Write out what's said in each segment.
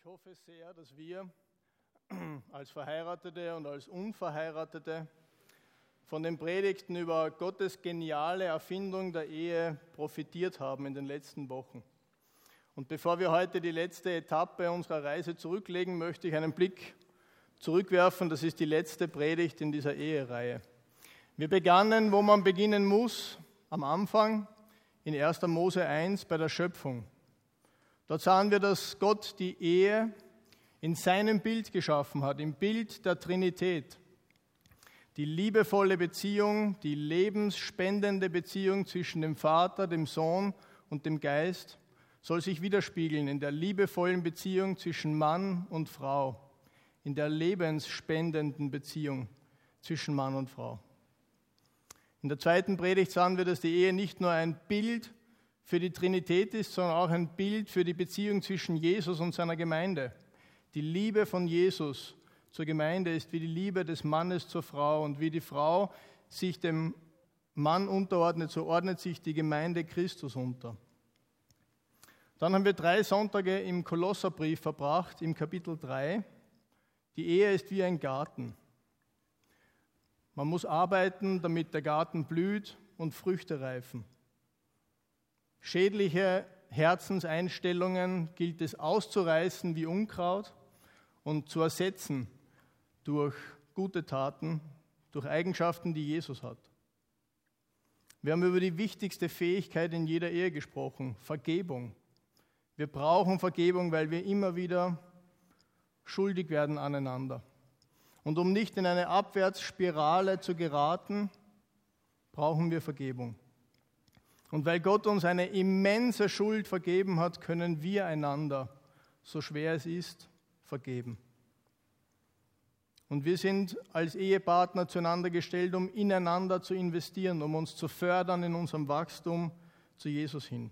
hoffe sehr, dass wir als Verheiratete und als Unverheiratete von den Predigten über Gottes geniale Erfindung der Ehe profitiert haben in den letzten Wochen. Und bevor wir heute die letzte Etappe unserer Reise zurücklegen, möchte ich einen Blick zurückwerfen. Das ist die letzte Predigt in dieser Ehereihe. Wir begannen, wo man beginnen muss, am Anfang, in 1. Mose 1 bei der Schöpfung. Dort sahen wir, dass Gott die Ehe in seinem Bild geschaffen hat, im Bild der Trinität. Die liebevolle Beziehung, die lebensspendende Beziehung zwischen dem Vater, dem Sohn und dem Geist soll sich widerspiegeln in der liebevollen Beziehung zwischen Mann und Frau, in der lebensspendenden Beziehung zwischen Mann und Frau. In der zweiten Predigt sahen wir, dass die Ehe nicht nur ein Bild für die Trinität ist, sondern auch ein Bild für die Beziehung zwischen Jesus und seiner Gemeinde. Die Liebe von Jesus zur Gemeinde ist wie die Liebe des Mannes zur Frau. Und wie die Frau sich dem Mann unterordnet, so ordnet sich die Gemeinde Christus unter. Dann haben wir 3 Sonntage im Kolosserbrief verbracht, im Kapitel 3. Die Ehe ist wie ein Garten. Man muss arbeiten, damit der Garten blüht und Früchte reifen. Schädliche Herzenseinstellungen gilt es auszureißen wie Unkraut und zu ersetzen durch gute Taten, durch Eigenschaften, die Jesus hat. Wir haben über die wichtigste Fähigkeit in jeder Ehe gesprochen, Vergebung. Wir brauchen Vergebung, weil wir immer wieder schuldig werden aneinander. Und um nicht in eine Abwärtsspirale zu geraten, brauchen wir Vergebung. Und weil Gott uns eine immense Schuld vergeben hat, können wir einander, so schwer es ist, vergeben. Und wir sind als Ehepartner zueinander gestellt, um ineinander zu investieren, um uns zu fördern in unserem Wachstum zu Jesus hin.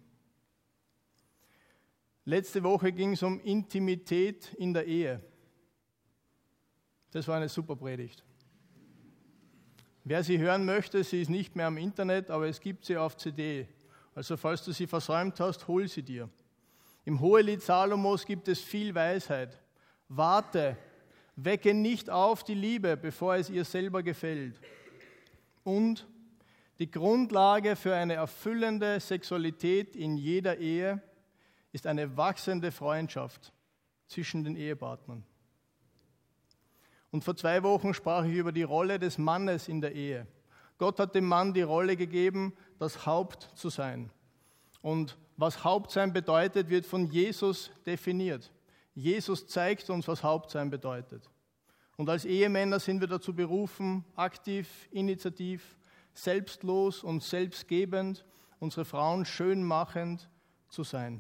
Letzte Woche ging es um Intimität in der Ehe. Das war eine super Predigt. Wer sie hören möchte, sie ist nicht mehr am Internet, aber es gibt sie auf CD. Also falls du sie versäumt hast, hol sie dir. Im Hohelied Salomos gibt es viel Weisheit. Warte, wecke nicht auf die Liebe, bevor es ihr selber gefällt. Und die Grundlage für eine erfüllende Sexualität in jeder Ehe ist eine wachsende Freundschaft zwischen den Ehepartnern. Und vor 2 Wochen sprach ich über die Rolle des Mannes in der Ehe. Gott hat dem Mann die Rolle gegeben, das Haupt zu sein. Und was Hauptsein bedeutet, wird von Jesus definiert. Jesus zeigt uns, was Hauptsein bedeutet. Und als Ehemänner sind wir dazu berufen, aktiv, initiativ, selbstlos und selbstgebend, unsere Frauen schön machend zu sein.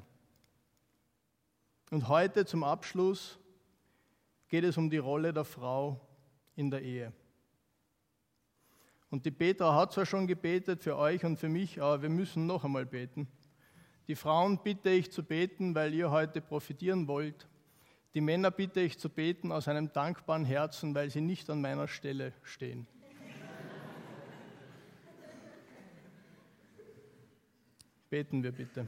Und heute zum Abschluss geht es um die Rolle der Frau in der Ehe. Und die Petra hat zwar schon gebetet für euch und für mich, aber wir müssen noch einmal beten. Die Frauen bitte ich zu beten, weil ihr heute profitieren wollt. Die Männer bitte ich zu beten aus einem dankbaren Herzen, weil sie nicht an meiner Stelle stehen. Beten wir bitte.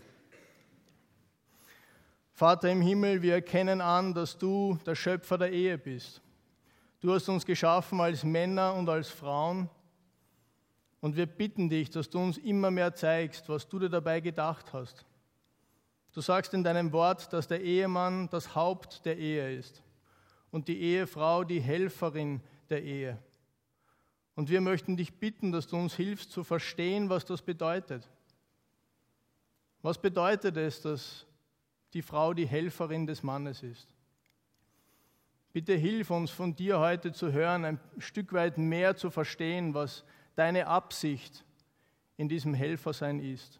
Vater im Himmel, wir erkennen an, dass du der Schöpfer der Ehe bist. Du hast uns geschaffen als Männer und als Frauen und wir bitten dich, dass du uns immer mehr zeigst, was du dir dabei gedacht hast. Du sagst in deinem Wort, dass der Ehemann das Haupt der Ehe ist und die Ehefrau die Helferin der Ehe. Und wir möchten dich bitten, dass du uns hilfst zu verstehen, was das bedeutet. Was bedeutet es, dass die Frau die Helferin des Mannes ist? Bitte hilf uns von dir heute zu hören, ein Stück weit mehr zu verstehen, was deine Absicht in diesem Helfersein ist.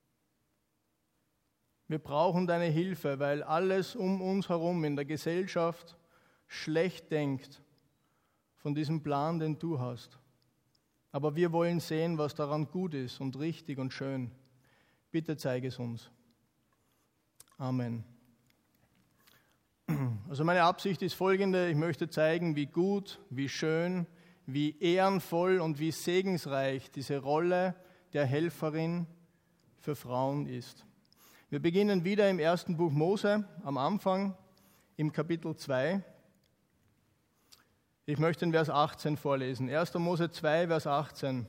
Wir brauchen deine Hilfe, weil alles um uns herum in der Gesellschaft schlecht denkt von diesem Plan, den du hast. Aber wir wollen sehen, was daran gut ist und richtig und schön. Bitte zeige es uns. Amen. Also meine Absicht ist folgende: Ich möchte zeigen, wie gut, wie schön, wie ehrenvoll und wie segensreich diese Rolle der Helferin für Frauen ist. Wir beginnen wieder im 1. Buch Mose am Anfang, im Kapitel 2. Ich möchte den Vers 18 vorlesen. 1. Mose 2, Vers 18.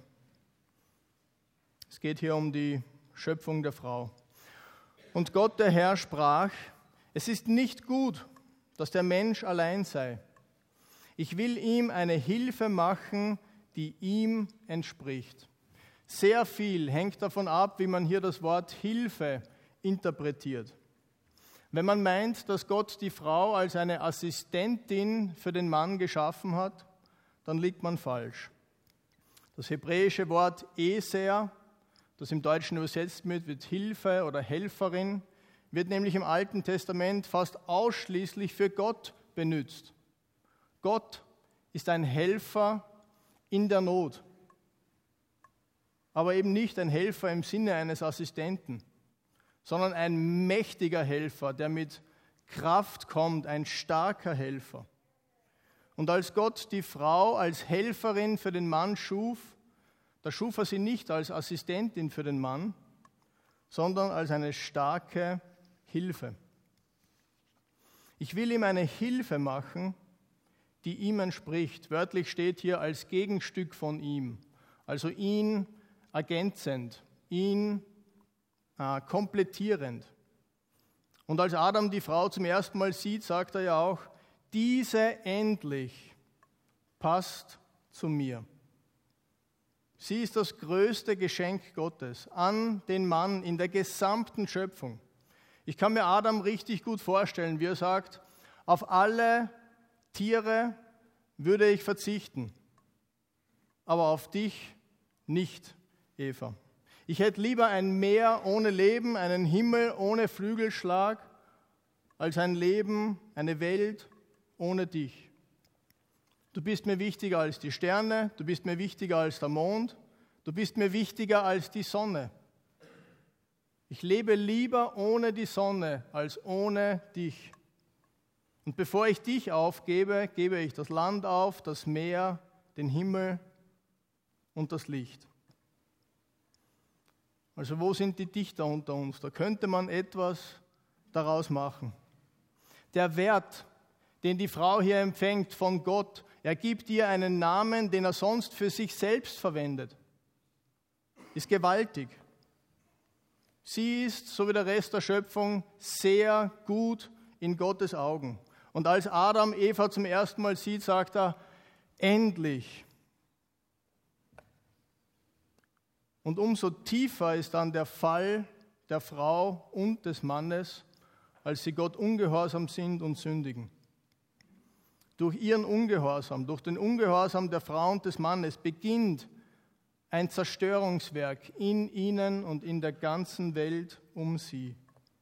Es geht hier um die Schöpfung der Frau. Und Gott, der Herr, sprach: Es ist nicht gut, dass der Mensch allein sei. Ich will ihm eine Hilfe machen, die ihm entspricht. Sehr viel hängt davon ab, wie man hier das Wort Hilfe interpretiert. Wenn man meint, dass Gott die Frau als eine Assistentin für den Mann geschaffen hat, dann liegt man falsch. Das hebräische Wort Eser, das im Deutschen übersetzt wird mit Hilfe oder Helferin, wird nämlich im Alten Testament fast ausschließlich für Gott benutzt. Gott ist ein Helfer in der Not, aber eben nicht ein Helfer im Sinne eines Assistenten, sondern ein mächtiger Helfer, der mit Kraft kommt, ein starker Helfer. Und als Gott die Frau als Helferin für den Mann schuf, da schuf er sie nicht als Assistentin für den Mann, sondern als eine starke Hilfe. Ich will ihm eine Hilfe machen, die ihm entspricht. Wörtlich steht hier als Gegenstück von ihm, also ihn ergänzend, ihn komplettierend. Und als Adam die Frau zum ersten Mal sieht, sagt er ja auch: Diese endlich passt zu mir. Sie ist das größte Geschenk Gottes an den Mann in der gesamten Schöpfung. Ich kann mir Adam richtig gut vorstellen, wie er sagt: Auf alle Tiere würde ich verzichten, aber auf dich nicht, Eva. Ich hätte lieber ein Meer ohne Leben, einen Himmel ohne Flügelschlag, als ein Leben, eine Welt ohne dich. Du bist mir wichtiger als die Sterne, du bist mir wichtiger als der Mond, du bist mir wichtiger als die Sonne. Ich lebe lieber ohne die Sonne als ohne dich. Und bevor ich dich aufgebe, gebe ich das Land auf, das Meer, den Himmel und das Licht. Also wo sind die Dichter unter uns? Da könnte man etwas daraus machen. Der Wert, den die Frau hier empfängt von Gott, er gibt ihr einen Namen, den er sonst für sich selbst verwendet, ist gewaltig. Sie ist, so wie der Rest der Schöpfung, sehr gut in Gottes Augen. Und als Adam Eva zum ersten Mal sieht, sagt er: Endlich. Und umso tiefer ist dann der Fall der Frau und des Mannes, als sie Gott ungehorsam sind und sündigen. Durch ihren Ungehorsam, durch den Ungehorsam der Frau und des Mannes beginnt ein Zerstörungswerk in ihnen und in der ganzen Welt um sie.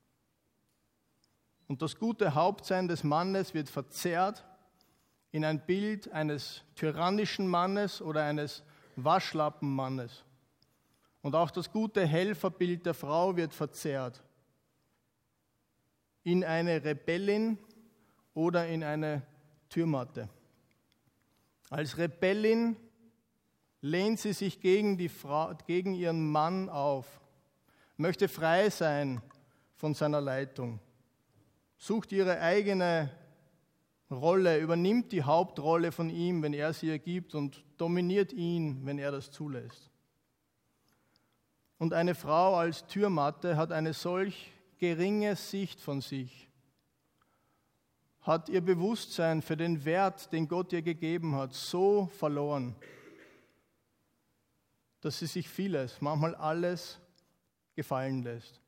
Und das gute Hauptsein des Mannes wird verzerrt in ein Bild eines tyrannischen Mannes oder eines Waschlappenmannes. Und auch das gute Helferbild der Frau wird verzerrt in eine Rebellin oder in eine Türmatte. Als Rebellin lehnt sie sich gegen ihren Mann auf, möchte frei sein von seiner Leitung, sucht ihre eigene Rolle, übernimmt die Hauptrolle von ihm, wenn er sie ihr gibt, und dominiert ihn, wenn er das zulässt. Und eine Frau als Türmatte hat eine solch geringe Sicht von sich, hat ihr Bewusstsein für den Wert, den Gott ihr gegeben hat, so verloren, dass sie sich vieles, manchmal alles, gefallen lässt.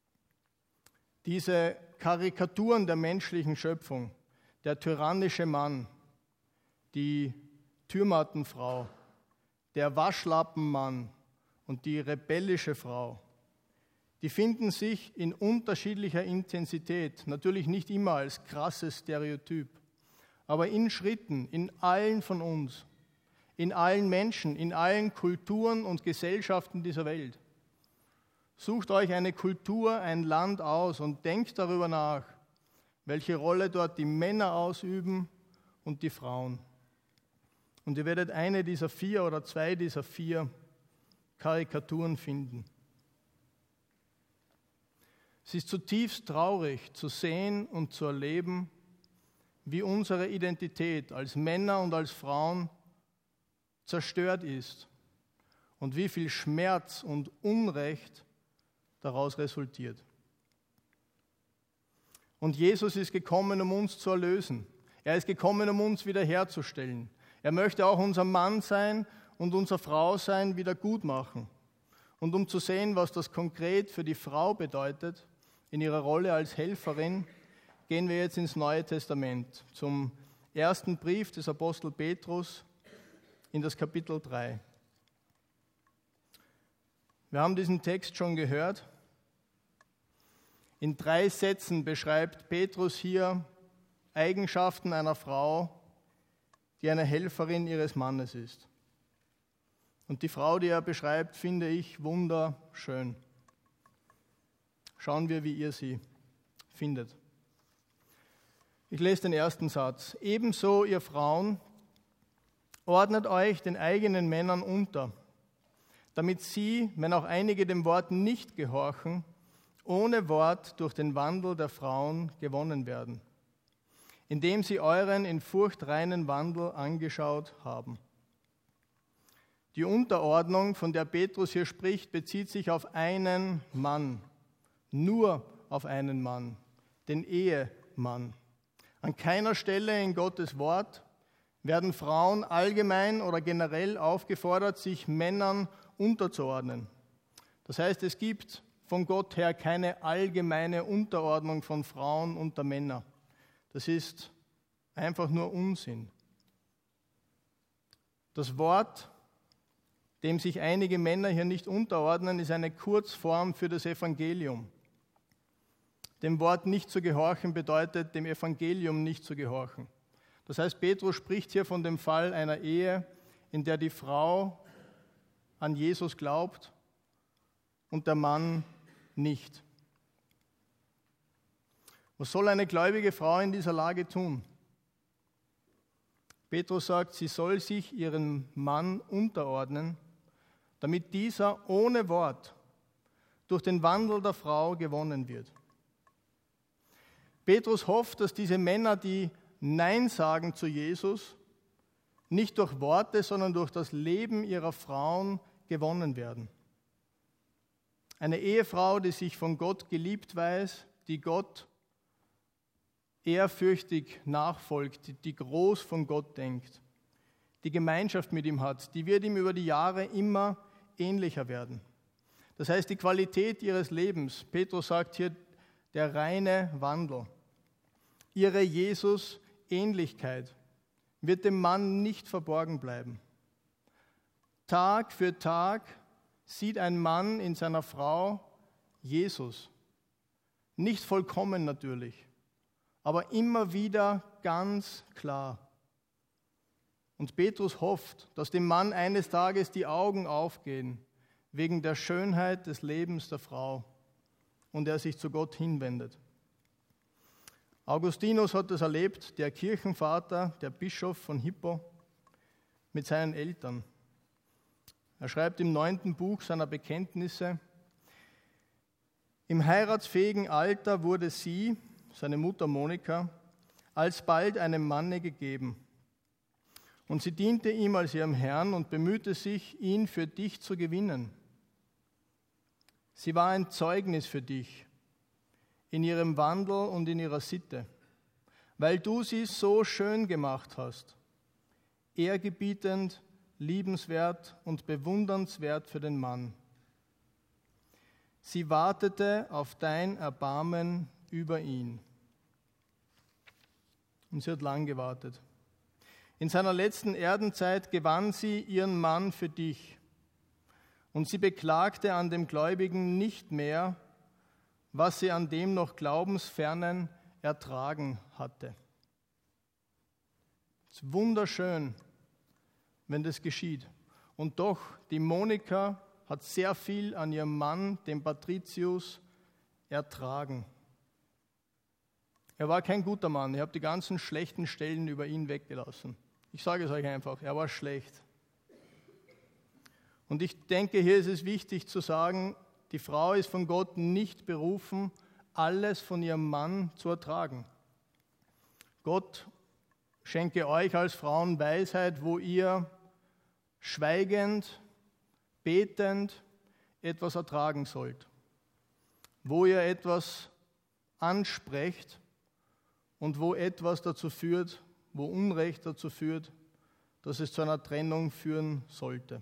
Diese Karikaturen der menschlichen Schöpfung, der tyrannische Mann, die Türmattenfrau, der Waschlappenmann und die rebellische Frau, die finden sich in unterschiedlicher Intensität, natürlich nicht immer als krasses Stereotyp, aber in Schritten, in allen von uns, in allen Menschen, in allen Kulturen und Gesellschaften dieser Welt. Sucht euch eine Kultur, ein Land aus und denkt darüber nach, welche Rolle dort die Männer ausüben und die Frauen. Und ihr werdet eine dieser 4 oder 2 dieser 4 Karikaturen finden. Es ist zutiefst traurig zu sehen und zu erleben, wie unsere Identität als Männer und als Frauen zerstört ist und wie viel Schmerz und Unrecht daraus resultiert. Und Jesus ist gekommen, um uns zu erlösen. Er ist gekommen, um uns wiederherzustellen. Er möchte auch unser Mann sein und unsere Frau sein, wieder gut machen. Und um zu sehen, was das konkret für die Frau bedeutet, in ihrer Rolle als Helferin, gehen wir jetzt ins Neue Testament, zum ersten Brief des Apostel Petrus in das Kapitel 3. Wir haben diesen Text schon gehört. In 3 Sätzen beschreibt Petrus hier Eigenschaften einer Frau, die eine Helferin ihres Mannes ist. Und die Frau, die er beschreibt, finde ich wunderschön. Schauen wir, wie ihr sie findet. Ich lese den ersten Satz. Ebenso, ihr Frauen, ordnet euch den eigenen Männern unter, damit sie, wenn auch einige dem Wort nicht gehorchen, ohne Wort durch den Wandel der Frauen gewonnen werden, indem sie euren in Furcht reinen Wandel angeschaut haben. Die Unterordnung, von der Petrus hier spricht, bezieht sich auf einen Mann, nur auf einen Mann, den Ehemann. An keiner Stelle in Gottes Wort werden Frauen allgemein oder generell aufgefordert, sich Männern unterzuordnen. Das heißt, es gibt von Gott her keine allgemeine Unterordnung von Frauen unter Männer. Das ist einfach nur Unsinn. Das Wort, dem sich einige Männer hier nicht unterordnen, ist eine Kurzform für das Evangelium. Dem Wort nicht zu gehorchen bedeutet, dem Evangelium nicht zu gehorchen. Das heißt, Petrus spricht hier von dem Fall einer Ehe, in der die Frau an Jesus glaubt und der Mann nicht. Was soll eine gläubige Frau in dieser Lage tun? Petrus sagt, sie soll sich ihrem Mann unterordnen, damit dieser ohne Wort durch den Wandel der Frau gewonnen wird. Petrus hofft, dass diese Männer, die Nein sagen zu Jesus, nicht durch Worte, sondern durch das Leben ihrer Frauen gewonnen werden. Eine Ehefrau, die sich von Gott geliebt weiß, die Gott ehrfürchtig nachfolgt, die groß von Gott denkt, die Gemeinschaft mit ihm hat, die wird ihm über die Jahre immer ähnlicher werden. Das heißt, die Qualität ihres Lebens, Petrus sagt hier, der reine Wandel, ihre Jesus-Ähnlichkeit wird dem Mann nicht verborgen bleiben. Tag für Tag sieht ein Mann in seiner Frau Jesus. Nicht vollkommen natürlich, aber immer wieder ganz klar. Und Petrus hofft, dass dem Mann eines Tages die Augen aufgehen wegen der Schönheit des Lebens der Frau und er sich zu Gott hinwendet. Augustinus hat das erlebt, der Kirchenvater, der Bischof von Hippo, mit seinen Eltern. Er schreibt im 9. Buch seiner Bekenntnisse: Im heiratsfähigen Alter wurde sie, seine Mutter Monika, alsbald einem Manne gegeben. Und sie diente ihm als ihrem Herrn und bemühte sich, ihn für dich zu gewinnen. Sie war ein Zeugnis für dich in ihrem Wandel und in ihrer Sitte, weil du sie so schön gemacht hast, ehrgebietend, liebenswert und bewundernswert für den Mann. Sie wartete auf dein Erbarmen über ihn. Und sie hat lang gewartet. In seiner letzten Erdenzeit gewann sie ihren Mann für dich. Und sie beklagte an dem Gläubigen nicht mehr, was sie an dem noch Glaubensfernen ertragen hatte. Es ist wunderschön, wenn das geschieht. Und doch, die Monika hat sehr viel an ihrem Mann, dem Patricius, ertragen. Er war kein guter Mann. Ich habe die ganzen schlechten Stellen über ihn weggelassen. Ich sage es euch einfach, er war schlecht. Und ich denke, hier ist es wichtig zu sagen, die Frau ist von Gott nicht berufen, alles von ihrem Mann zu ertragen. Gott schenke euch als Frauen Weisheit, wo ihr schweigend, betend etwas ertragen sollt, wo ihr etwas ansprecht und wo etwas dazu führt, wo Unrecht dazu führt, dass es zu einer Trennung führen sollte.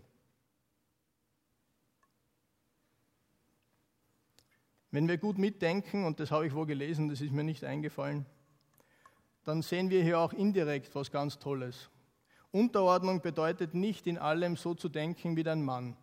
Wenn wir gut mitdenken, und das habe ich wohl gelesen, das ist mir nicht eingefallen, dann sehen wir hier auch indirekt was ganz Tolles. Unterordnung bedeutet nicht, in allem so zu denken wie dein Mann.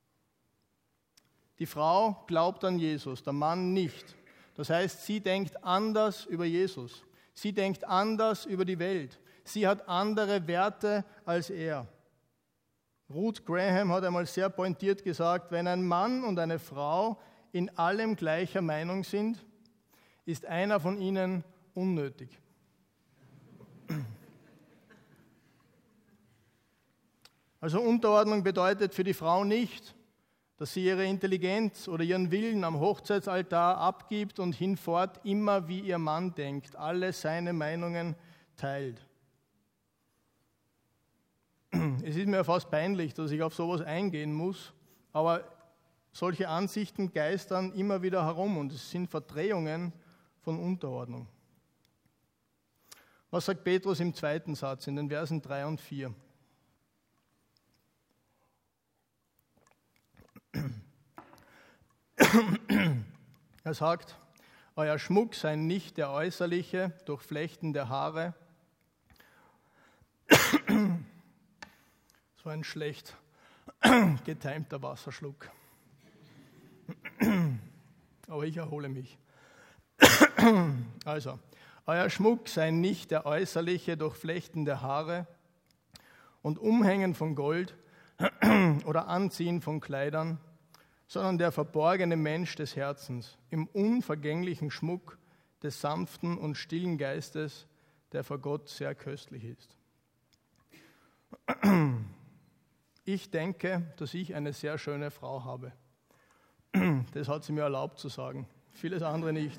Die Frau glaubt an Jesus, der Mann nicht. Das heißt, sie denkt anders über Jesus. Sie denkt anders über die Welt. Sie hat andere Werte als er. Ruth Graham hat einmal sehr pointiert gesagt, wenn ein Mann und eine Frau in allem gleicher Meinung sind, ist einer von ihnen unnötig. Also Unterordnung bedeutet für die Frau nicht, dass sie ihre Intelligenz oder ihren Willen am Hochzeitsaltar abgibt und hinfort immer wie ihr Mann denkt, alle seine Meinungen teilt. Es ist mir fast peinlich, dass ich auf sowas eingehen muss, aber solche Ansichten geistern immer wieder herum und es sind Verdrehungen von Unterordnung. Was sagt Petrus im zweiten Satz, in den Versen 3 und 4? Er sagt, euer Schmuck sei nicht der äußerliche, Durchflechten der Haare. Das war ein schlecht getimter Wasserschluck. Aber ich erhole mich. Also, euer Schmuck sei nicht der äußerliche, Durchflechten der Haare und Umhängen von Gold oder Anziehen von Kleidern, sondern der verborgene Mensch des Herzens, im unvergänglichen Schmuck des sanften und stillen Geistes, der vor Gott sehr köstlich ist. Ich denke, dass ich eine sehr schöne Frau habe. Das hat sie mir erlaubt zu sagen, vieles andere nicht.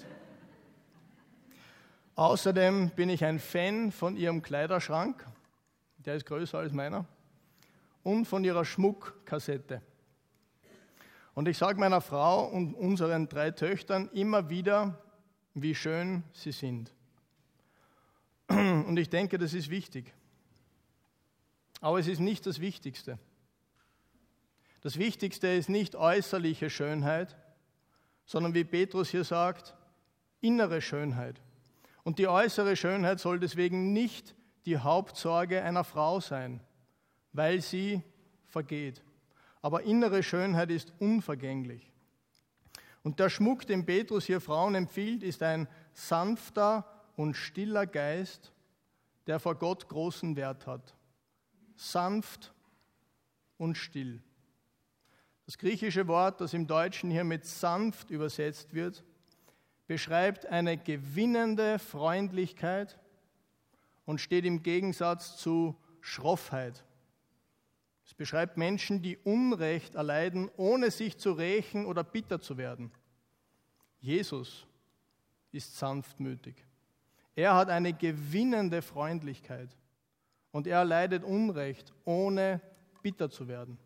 Außerdem bin ich ein Fan von ihrem Kleiderschrank, der ist größer als meiner, und von ihrer Schmuckkassette. Und ich sage meiner Frau und unseren 3 Töchtern immer wieder, wie schön sie sind. Und ich denke, das ist wichtig. Aber es ist nicht das Wichtigste. Das Wichtigste ist nicht äußerliche Schönheit, sondern wie Petrus hier sagt, innere Schönheit. Und die äußere Schönheit soll deswegen nicht die Hauptsorge einer Frau sein, weil sie vergeht. Aber innere Schönheit ist unvergänglich. Und der Schmuck, den Petrus hier Frauen empfiehlt, ist ein sanfter und stiller Geist, der vor Gott großen Wert hat. Sanft und still. Das griechische Wort, das im Deutschen hier mit sanft übersetzt wird, beschreibt eine gewinnende Freundlichkeit und steht im Gegensatz zu Schroffheit. Es beschreibt Menschen, die Unrecht erleiden, ohne sich zu rächen oder bitter zu werden. Jesus ist sanftmütig. Er hat eine gewinnende Freundlichkeit und er erleidet Unrecht, ohne bitter zu werden.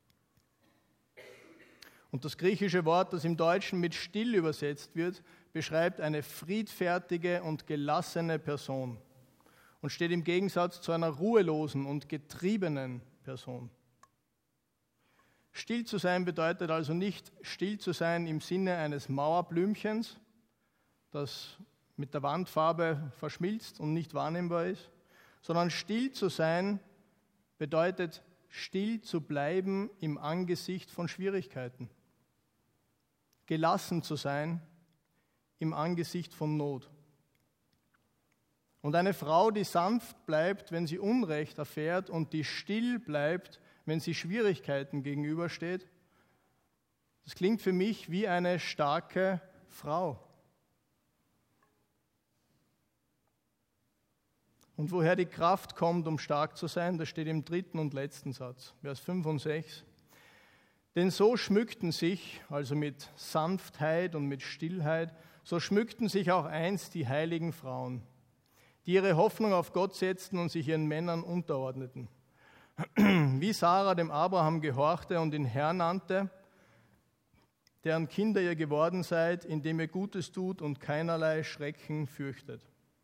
Und das griechische Wort, das im Deutschen mit still übersetzt wird, beschreibt eine friedfertige und gelassene Person und steht im Gegensatz zu einer ruhelosen und getriebenen Person. Still zu sein bedeutet also nicht still zu sein im Sinne eines Mauerblümchens, das mit der Wandfarbe verschmilzt und nicht wahrnehmbar ist, sondern still zu sein bedeutet still zu bleiben im Angesicht von Schwierigkeiten. Gelassen zu sein im Angesicht von Not. Und eine Frau, die sanft bleibt, wenn sie Unrecht erfährt und die still bleibt, wenn sie Schwierigkeiten gegenübersteht, das klingt für mich wie eine starke Frau. Und woher die Kraft kommt, um stark zu sein, das steht im 3. und letzten Satz, Vers 5 und 6. Denn so schmückten sich, also mit Sanftheit und mit Stillheit, so schmückten sich auch einst die heiligen Frauen, die ihre Hoffnung auf Gott setzten und sich ihren Männern unterordneten. Wie Sarah dem Abraham gehorchte und ihn Herr nannte, deren Kinder ihr geworden seid, indem ihr Gutes tut und keinerlei Schrecken fürchtet.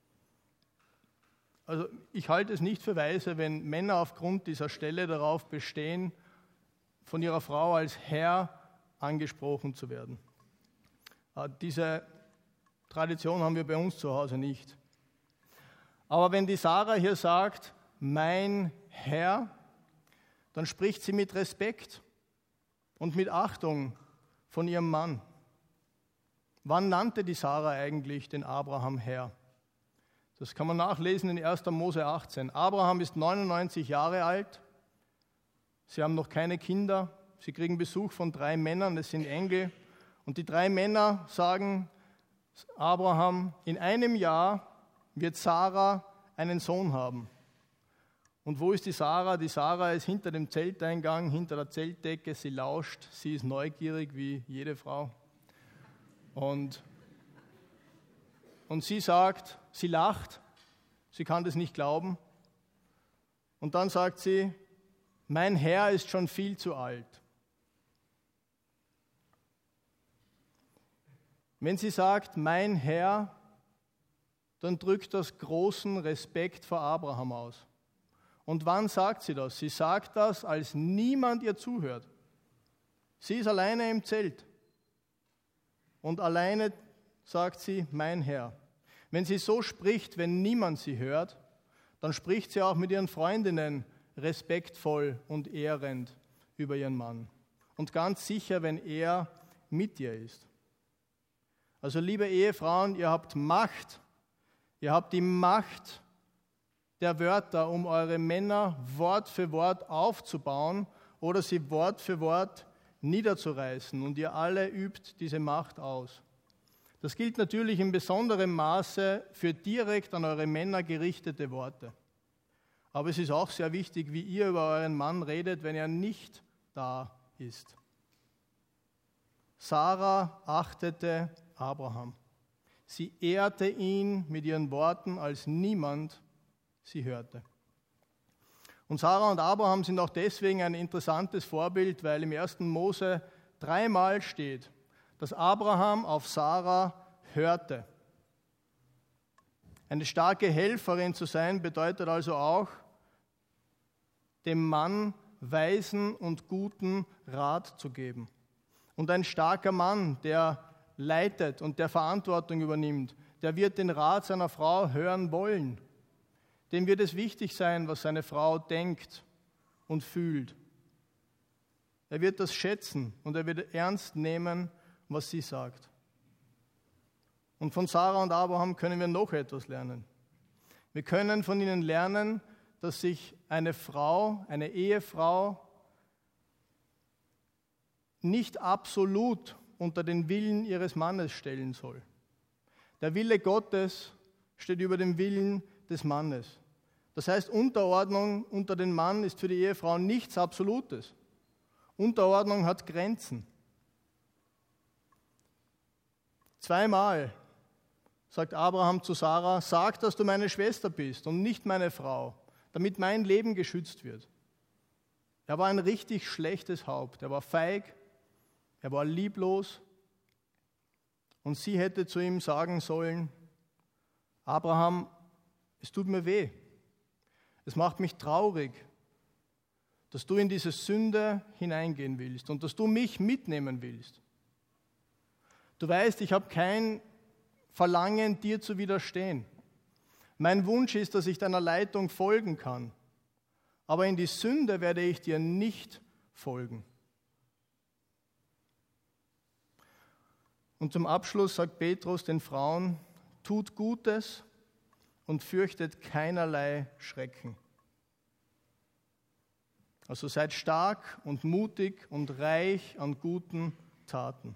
Also ich halte es nicht für weise, wenn Männer aufgrund dieser Stelle darauf bestehen, von ihrer Frau als Herr angesprochen zu werden. Diese Tradition haben wir bei uns zu Hause nicht. Aber wenn die Sarah hier sagt, mein Herr, dann spricht sie mit Respekt und mit Achtung von ihrem Mann. Wann nannte die Sarah eigentlich den Abraham Herr? Das kann man nachlesen in 1. Mose 18. Abraham ist 99 Jahre alt. Sie haben noch keine Kinder. Sie kriegen Besuch von 3 Männern, das sind Engel. Und die 3 Männer sagen Abraham, in einem Jahr wird Sarah einen Sohn haben. Und wo ist die Sarah? Die Sarah ist hinter dem Zelteingang, hinter der Zeltdecke. Sie lauscht, sie ist neugierig wie jede Frau. Und sie sagt, sie lacht, sie kann das nicht glauben. Und dann sagt sie, mein Herr ist schon viel zu alt. Wenn sie sagt, mein Herr, dann drückt das großen Respekt vor Abraham aus. Und wann sagt sie das? Sie sagt das, als niemand ihr zuhört. Sie ist alleine im Zelt. Und alleine sagt sie, mein Herr. Wenn sie so spricht, wenn niemand sie hört, dann spricht sie auch mit ihren Freundinnen respektvoll und ehrend über ihren Mann. Und ganz sicher, wenn er mit ihr ist. Also liebe Ehefrauen, ihr habt Macht. Ihr habt die Macht der Wörter, um eure Männer Wort für Wort aufzubauen oder sie Wort für Wort niederzureißen. Und ihr alle übt diese Macht aus. Das gilt natürlich in besonderem Maße für direkt an eure Männer gerichtete Worte. Aber es ist auch sehr wichtig, wie ihr über euren Mann redet, wenn er nicht da ist. Sarah achtete Abraham. Sie ehrte ihn mit ihren Worten, als niemand sie hörte. Und Sarah und Abraham sind auch deswegen ein interessantes Vorbild, weil im 1. Mose 3-mal steht, dass Abraham auf Sarah hörte. Eine starke Helferin zu sein bedeutet also auch, dem Mann weisen und guten Rat zu geben. Und ein starker Mann, der leitet und der Verantwortung übernimmt, der wird den Rat seiner Frau hören wollen. Dem wird es wichtig sein, was seine Frau denkt und fühlt. Er wird das schätzen und er wird ernst nehmen, was sie sagt. Und von Sarah und Abraham können wir noch etwas lernen. Wir können von ihnen lernen, dass sich eine Frau, eine Ehefrau, nicht absolut unter den Willen ihres Mannes stellen soll. Der Wille Gottes steht über dem Willen des Mannes. Das heißt, Unterordnung unter den Mann ist für die Ehefrau nichts Absolutes. Unterordnung hat Grenzen. 2-mal sagt Abraham zu Sarah, sag, dass du meine Schwester bist und nicht meine Frau, damit mein Leben geschützt wird. Er war ein richtig schlechtes Haupt. Er war feig, er war lieblos. Und sie hätte zu ihm sagen sollen, Abraham, es tut mir weh. Es macht mich traurig, dass du in diese Sünde hineingehen willst und dass du mich mitnehmen willst. Du weißt, ich habe kein Verlangen, dir zu widerstehen. Mein Wunsch ist, dass ich deiner Leitung folgen kann. Aber in die Sünde werde ich dir nicht folgen. Und zum Abschluss sagt Petrus den Frauen, tut Gutes und fürchtet keinerlei Schrecken. Also seid stark und mutig und reich an guten Taten.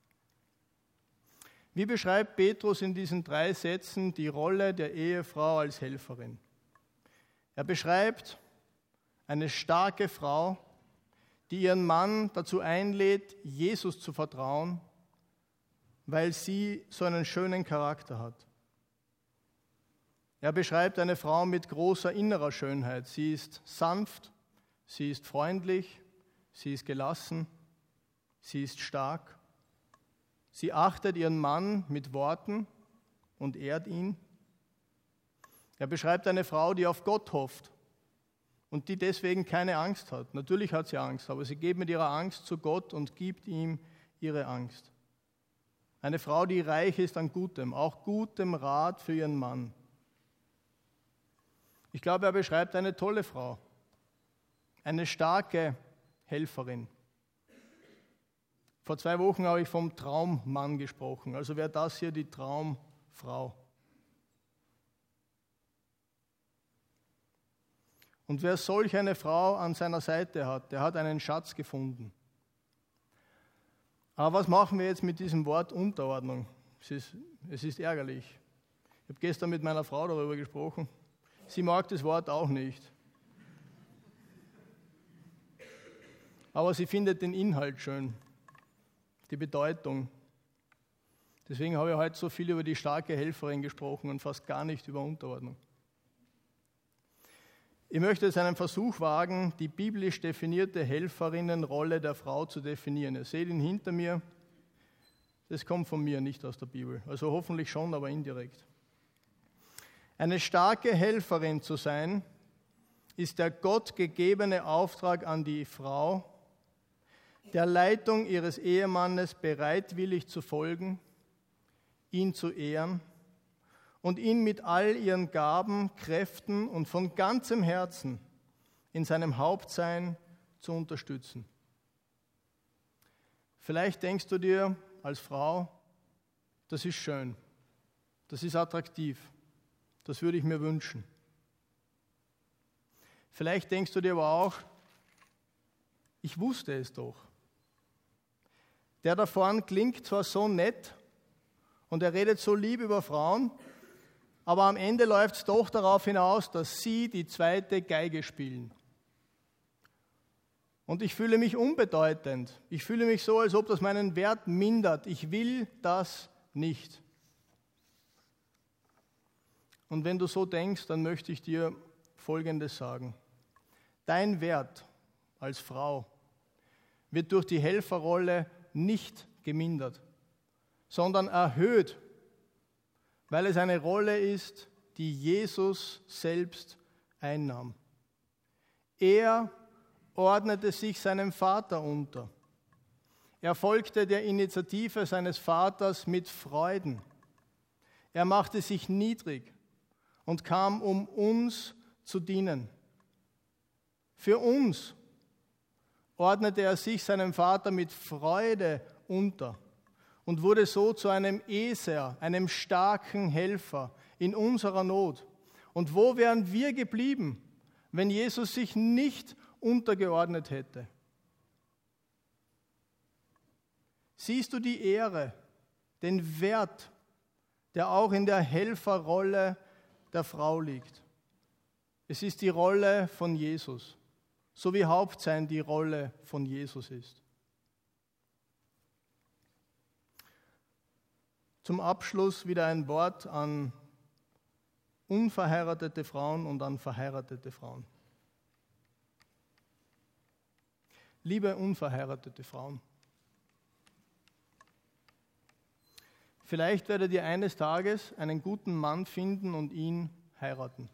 Wie beschreibt Petrus in diesen 3 Sätzen die Rolle der Ehefrau als Helferin? Er beschreibt eine starke Frau, die ihren Mann dazu einlädt, Jesus zu vertrauen, weil sie so einen schönen Charakter hat. Er beschreibt eine Frau mit großer innerer Schönheit. Sie ist sanft, sie ist freundlich, sie ist gelassen, sie ist stark. Sie achtet ihren Mann mit Worten und ehrt ihn. Er beschreibt eine Frau, die auf Gott hofft und die deswegen keine Angst hat. Natürlich hat sie Angst, aber sie geht mit ihrer Angst zu Gott und gibt ihm ihre Angst. Eine Frau, die reich ist an Gutem, auch gutem Rat für ihren Mann. Ich glaube, er beschreibt eine tolle Frau, eine starke Helferin. Vor 2 Wochen habe ich vom Traummann gesprochen, also wäre das hier die Traumfrau. Und wer solch eine Frau an seiner Seite hat, der hat einen Schatz gefunden. Aber was machen wir jetzt mit diesem Wort Unterordnung? Es ist ärgerlich. Ich habe gestern mit meiner Frau darüber gesprochen. Sie mag das Wort auch nicht. Aber sie findet den Inhalt schön, die Bedeutung. Deswegen habe ich heute so viel über die starke Helferin gesprochen und fast gar nicht über Unterordnung. Ich möchte jetzt einen Versuch wagen, die biblisch definierte Helferinnenrolle der Frau zu definieren. Ihr seht ihn hinter mir. Das kommt von mir, nicht aus der Bibel. Also hoffentlich schon, aber indirekt. Eine starke Helferin zu sein, ist der gottgegebene Auftrag an die Frau, der Leitung ihres Ehemannes bereitwillig zu folgen, ihn zu ehren und ihn mit all ihren Gaben, Kräften und von ganzem Herzen in seinem Hauptsein zu unterstützen. Vielleicht denkst du dir als Frau, das ist schön, das ist attraktiv, das würde ich mir wünschen. Vielleicht denkst du dir aber auch, ich wusste es doch. Der da vorne klingt zwar so nett und er redet so lieb über Frauen, aber am Ende läuft es doch darauf hinaus, dass sie die zweite Geige spielen. Und ich fühle mich unbedeutend. Ich fühle mich so, als ob das meinen Wert mindert. Ich will das nicht. Und wenn du so denkst, dann möchte ich dir Folgendes sagen. Dein Wert als Frau wird durch die Helferrolle nicht gemindert, sondern erhöht, weil es eine Rolle ist, die Jesus selbst einnahm. Er ordnete sich seinem Vater unter. Er folgte der Initiative seines Vaters mit Freuden. Er machte sich niedrig und kam, um uns zu dienen. Für uns ordnete er sich seinem Vater mit Freude unter und wurde so zu einem Eser, einem starken Helfer in unserer Not. Und wo wären wir geblieben, wenn Jesus sich nicht untergeordnet hätte? Siehst du die Ehre, den Wert, der auch in der Helferrolle der Frau liegt? Es ist die Rolle von Jesus, so wie Hauptsein die Rolle von Jesus ist. Zum Abschluss wieder ein Wort an unverheiratete Frauen und an verheiratete Frauen. Liebe unverheiratete Frauen, vielleicht werdet ihr eines Tages einen guten Mann finden und ihn heiraten.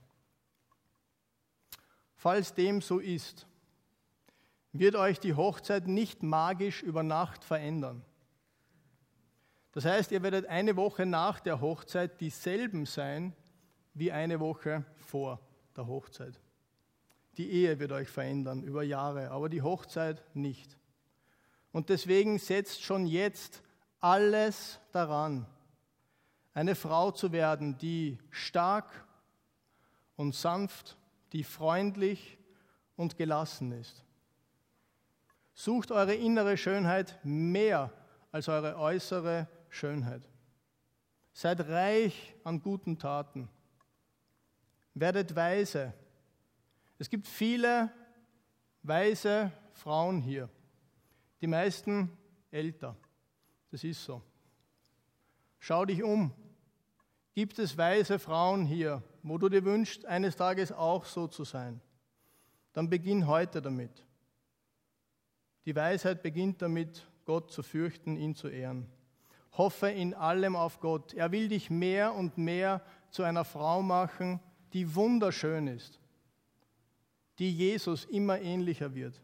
Falls dem so ist, wird euch die Hochzeit nicht magisch über Nacht verändern. Das heißt, ihr werdet eine Woche nach der Hochzeit dieselben sein wie eine Woche vor der Hochzeit. Die Ehe wird euch verändern über Jahre, aber die Hochzeit nicht. Und deswegen setzt schon jetzt alles daran, eine Frau zu werden, die stark und sanft, die freundlich und gelassen ist. Sucht eure innere Schönheit mehr als eure äußere Schönheit. Seid reich an guten Taten. Werdet weise. Es gibt viele weise Frauen hier. Die meisten älter. Das ist so. Schau dich um. Gibt es weise Frauen hier, wo du dir wünschst, eines Tages auch so zu sein? Dann beginn heute damit. Die Weisheit beginnt damit, Gott zu fürchten, ihn zu ehren. Hoffe in allem auf Gott. Er will dich mehr und mehr zu einer Frau machen, die wunderschön ist, die Jesus immer ähnlicher wird,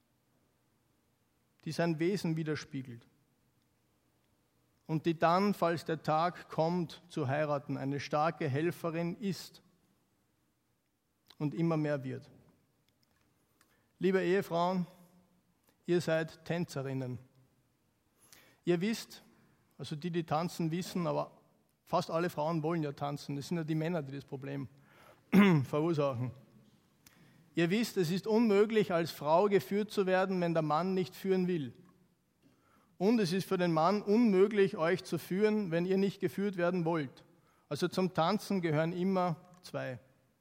die sein Wesen widerspiegelt und die dann, falls der Tag kommt, zu heiraten, eine starke Helferin ist und immer mehr wird. Liebe Ehefrauen, ihr seid Tänzerinnen. Ihr wisst, also die tanzen, wissen, aber fast alle Frauen wollen ja tanzen. Das sind ja die Männer, die das Problem verursachen. Ihr wisst, es ist unmöglich, als Frau geführt zu werden, wenn der Mann nicht führen will. Und es ist für den Mann unmöglich, euch zu führen, wenn ihr nicht geführt werden wollt. Also zum Tanzen gehören immer zwei.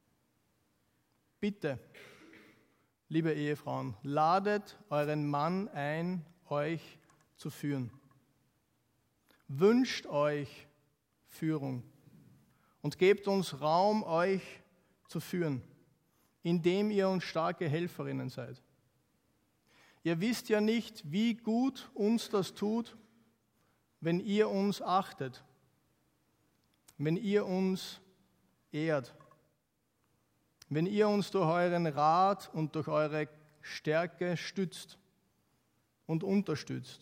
Bitte, liebe Ehefrauen, ladet euren Mann ein, euch zu führen. Wünscht euch Führung und gebt uns Raum, euch zu führen, indem ihr uns starke Helferinnen seid. Ihr wisst ja nicht, wie gut uns das tut, wenn ihr uns achtet, wenn ihr uns ehrt, wenn ihr uns durch euren Rat und durch eure Stärke stützt und unterstützt.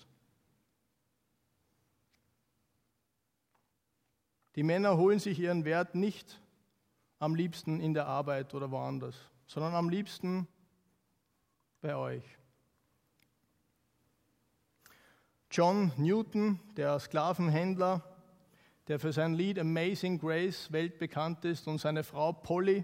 Die Männer holen sich ihren Wert nicht am liebsten in der Arbeit oder woanders, sondern am liebsten bei euch. John Newton, der Sklavenhändler, der für sein Lied Amazing Grace weltbekannt ist, und seine Frau Polly.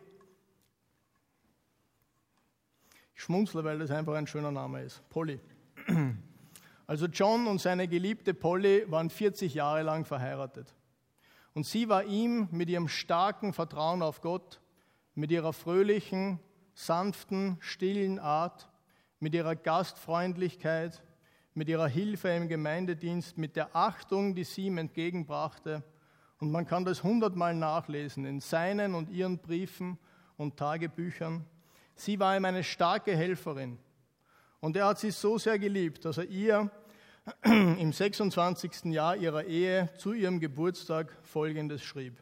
Ich schmunzle, weil das einfach ein schöner Name ist. Polly. Also John und seine geliebte Polly waren 40 Jahre lang verheiratet. Und sie war ihm mit ihrem starken Vertrauen auf Gott, mit ihrer fröhlichen, sanften, stillen Art, mit ihrer Gastfreundlichkeit, mit ihrer Hilfe im Gemeindedienst, mit der Achtung, die sie ihm entgegenbrachte. Und man kann das 100-mal nachlesen in seinen und ihren Briefen und Tagebüchern. Sie war ihm eine starke Helferin. Und er hat sie so sehr geliebt, dass er ihr im 26. Jahr ihrer Ehe zu ihrem Geburtstag Folgendes schrieb.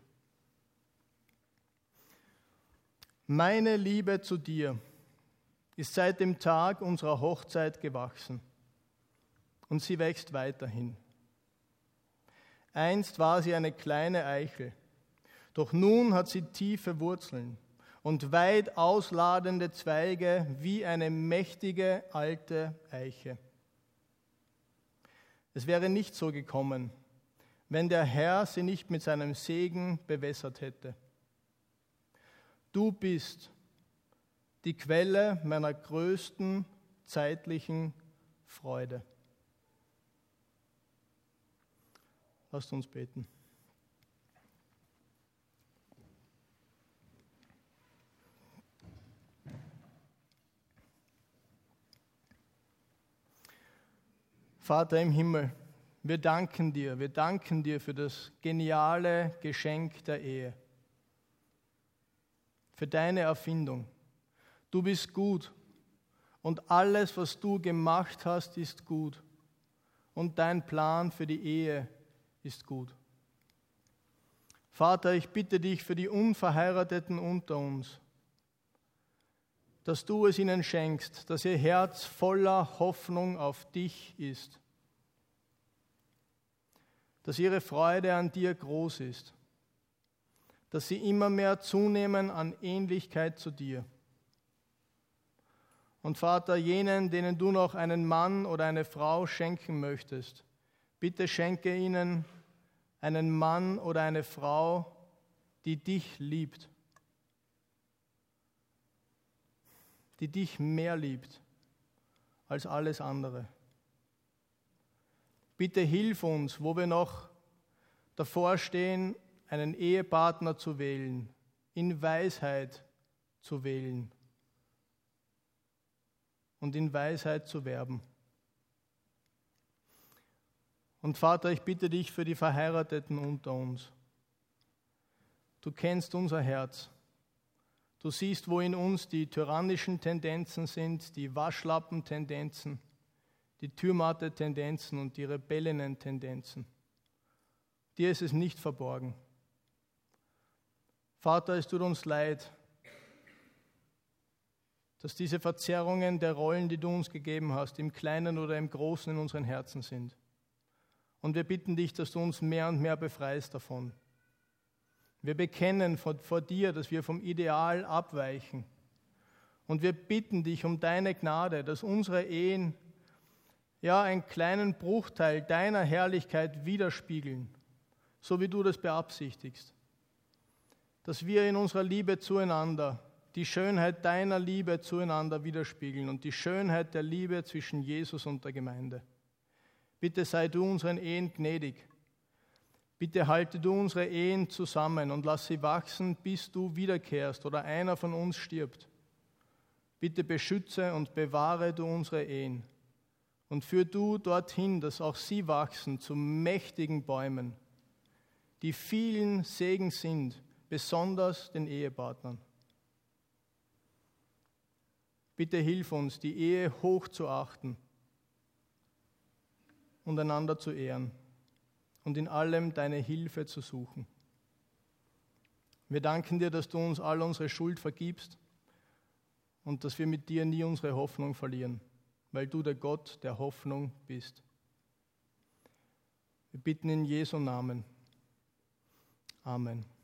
Meine Liebe zu dir ist seit dem Tag unserer Hochzeit gewachsen und sie wächst weiterhin. Einst war sie eine kleine Eichel, doch nun hat sie tiefe Wurzeln und weit ausladende Zweige wie eine mächtige alte Eiche. Es wäre nicht so gekommen, wenn der Herr sie nicht mit seinem Segen bewässert hätte. Du bist die Quelle meiner größten zeitlichen Freude. Lasst uns beten. Vater im Himmel, wir danken dir für das geniale Geschenk der Ehe, für deine Erfindung. Du bist gut und alles, was du gemacht hast, ist gut und dein Plan für die Ehe ist gut. Vater, ich bitte dich für die Unverheirateten unter uns, dass du es ihnen schenkst, dass ihr Herz voller Hoffnung auf dich ist, dass ihre Freude an dir groß ist, dass sie immer mehr zunehmen an Ähnlichkeit zu dir. Und Vater, jenen, denen du noch einen Mann oder eine Frau schenken möchtest, bitte schenke ihnen einen Mann oder eine Frau, die dich liebt, die dich mehr liebt als alles andere. Bitte hilf uns, wo wir noch davor stehen, einen Ehepartner zu wählen, in Weisheit zu wählen und in Weisheit zu werben. Und Vater, ich bitte dich für die Verheirateten unter uns. Du kennst unser Herz. Du siehst, wo in uns die tyrannischen Tendenzen sind, die Waschlappen-Tendenzen, die Türmatte-Tendenzen und die rebellenen Tendenzen. Dir ist es nicht verborgen. Vater, es tut uns leid, dass diese Verzerrungen der Rollen, die du uns gegeben hast, im Kleinen oder im Großen in unseren Herzen sind. Und wir bitten dich, dass du uns mehr und mehr befreist davon. Wir bekennen vor dir, dass wir vom Ideal abweichen. Und wir bitten dich um deine Gnade, dass unsere Ehen einen kleinen Bruchteil deiner Herrlichkeit widerspiegeln, so wie du das beabsichtigst. Dass wir in unserer Liebe zueinander die Schönheit deiner Liebe zueinander widerspiegeln und die Schönheit der Liebe zwischen Jesus und der Gemeinde. Bitte sei du unseren Ehen gnädig. Bitte halte du unsere Ehen zusammen und lass sie wachsen, bis du wiederkehrst oder einer von uns stirbt. Bitte beschütze und bewahre du unsere Ehen und führ du dorthin, dass auch sie wachsen zu mächtigen Bäumen, die vielen Segen sind, besonders den Ehepartnern. Bitte hilf uns, die Ehe hoch zu achten und einander zu ehren und in allem deine Hilfe zu suchen. Wir danken dir, dass du uns all unsere Schuld vergibst und dass wir mit dir nie unsere Hoffnung verlieren, weil du der Gott der Hoffnung bist. Wir bitten in Jesu Namen. Amen.